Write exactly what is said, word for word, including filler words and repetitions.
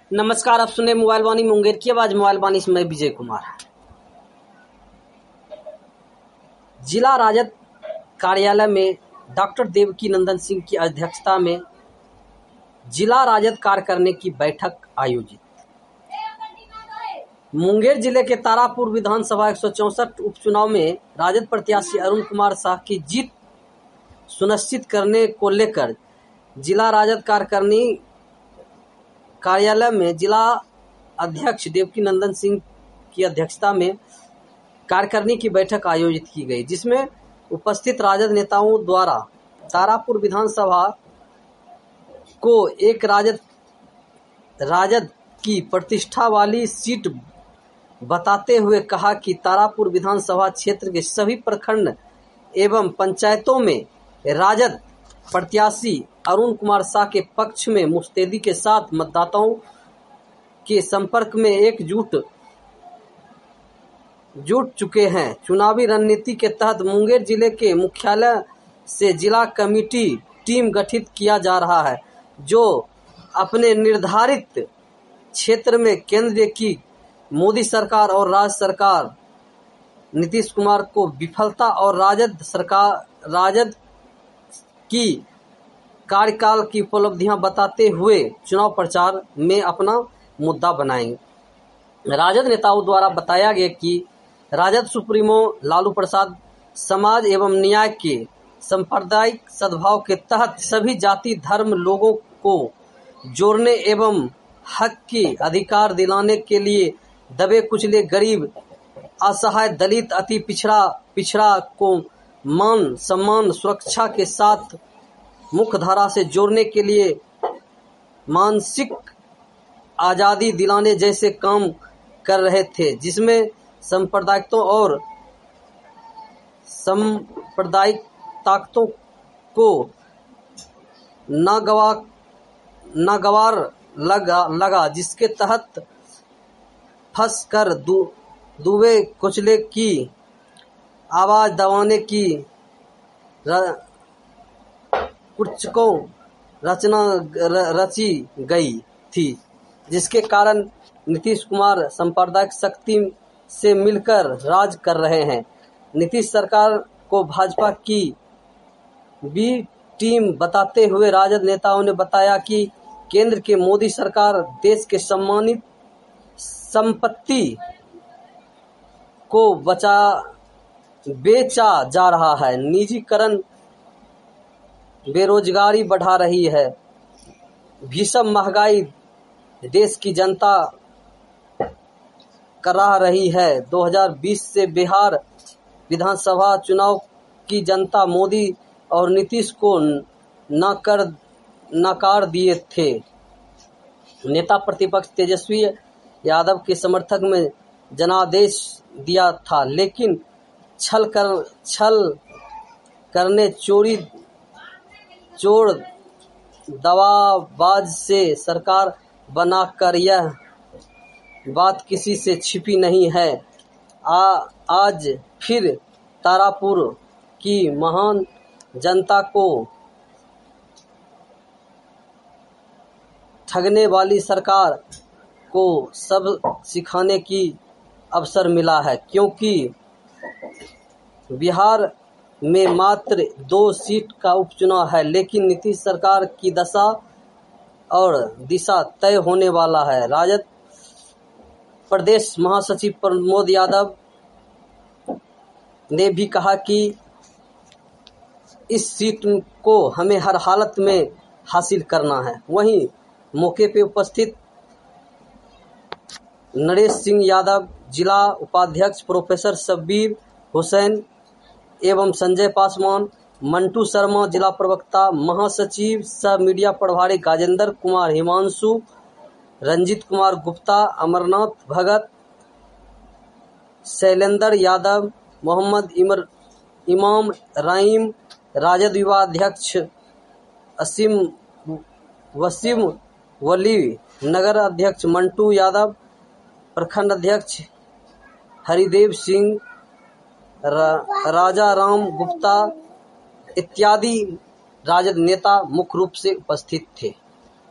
नमस्कार, आप सुने मोबाइल वाणी मुंगेर की आवाज। मोबाइल वाणी से मैं विजय कुमार। जिला राजद कार्यालय में डॉक्टर देवकी नंदन सिंह की अध्यक्षता में जिला राजद कार्यकारिणी की बैठक आयोजित। मुंगेर जिले के तारापुर विधानसभा एक सौ चौसठ उपचुनाव में राजद प्रत्याशी अरुण कुमार शाह की जीत सुनिश्चित करने को लेकर जिला राजद कार्यकारिणी कार्यालय में जिला अध्यक्ष देवकी नंदन सिंह की अध्यक्षता में कार्यकारिणी की बैठक आयोजित की गई, जिसमें उपस्थित राजद नेताओं द्वारा तारापुर विधानसभा को एक राजद राजद की प्रतिष्ठा वाली सीट बताते हुए कहा कि तारापुर विधानसभा क्षेत्र के सभी प्रखंड एवं पंचायतों में राजद प्रत्याशी अरुण कुमार शाह के पक्ष में मुस्तैदी के साथ मतदाताओं के संपर्क में एकजुट जुट चुके हैं। चुनावी रणनीति के तहत मुंगेर जिले के मुख्यालय से जिला कमेटी टीम गठित किया जा रहा है, जो अपने निर्धारित क्षेत्र में केंद्र की मोदी सरकार और राज्य सरकार नीतीश कुमार को विफलता और राजद सरकार राजद की कार्यकाल की उपलब्धियां बताते हुए चुनाव प्रचार में अपना मुद्दा बनाएंगे। राजद नेताओं द्वारा बताया गया कि राजद सुप्रीमो लालू प्रसाद समाज एवं न्याय के सांप्रदायिक सद्भाव के तहत सभी जाति धर्म लोगों को जोड़ने एवं हक की अधिकार दिलाने के लिए दबे कुचले गरीब असहाय दलित अति पिछड़ा पिछड़ा को मान सम्मान सुरक्षा के साथ मुख्य धारा से जोड़ने के लिए मानसिक आजादी दिलाने जैसे काम कर रहे थे, जिसमें सांप्रदायिकताओं और सांप्रदायिक ताकतों को नागवा नागवार लगा लगा जिसके तहत फंस कर दु, दुबे कुचले की आवाज दबाने की कुचकों रचना रची गई थी, जिसके कारण नीतीश कुमार सांप्रदायिक शक्ति से मिलकर राज कर रहे हैं। नीतीश सरकार को भाजपा की बी टीम बताते हुए राजद नेताओं ने बताया कि केंद्र के मोदी सरकार देश के सम्मानित संपत्ति को बचा बेचा जा रहा है, निजीकरण बेरोजगारी बढ़ा रही है, भीषण महंगाई देश की जनता करा रही है। दो हज़ार बीस से बिहार विधानसभा चुनाव की जनता मोदी और नीतीश को न कर नकार दिए थे। नेता प्रतिपक्ष तेजस्वी यादव के समर्थक में जनादेश दिया था, लेकिन छल कर छल करने चोरी चोर दवाबाज से सरकार बनाकर यह बात किसी से छिपी नहीं है। आ, आज फिर तारापुर की महान जनता को ठगने वाली सरकार को सब सिखाने की अवसर मिला है, क्योंकि बिहार में मात्र दो सीट का उपचुनाव है, लेकिन नीतीश सरकार की दशा और दिशा तय होने वाला है। राजद प्रदेश महासचिव प्रमोद यादव ने भी कहा कि इस सीट को हमें हर हालत में हासिल करना है। वहीं मौके पर उपस्थित नरेश सिंह यादव, जिला उपाध्यक्ष प्रोफेसर शब्बीर हुसैन एवं संजय पासवान, मंटू शर्मा जिला प्रवक्ता, महासचिव सह मीडिया प्रभारी गाजेंद्र कुमार हिमांशु, रंजीत कुमार गुप्ता, अमरनाथ भगत, शैलेंद्र यादव, मोहम्मद इमर इमाम राइम, राजद युवा अध्यक्ष असीम वसीम वली, नगर अध्यक्ष मंटू यादव, प्रखंड अध्यक्ष हरिदेव सिंह, रा, राजा राम गुप्ता इत्यादि राजद नेता मुख्य रूप से उपस्थित थे।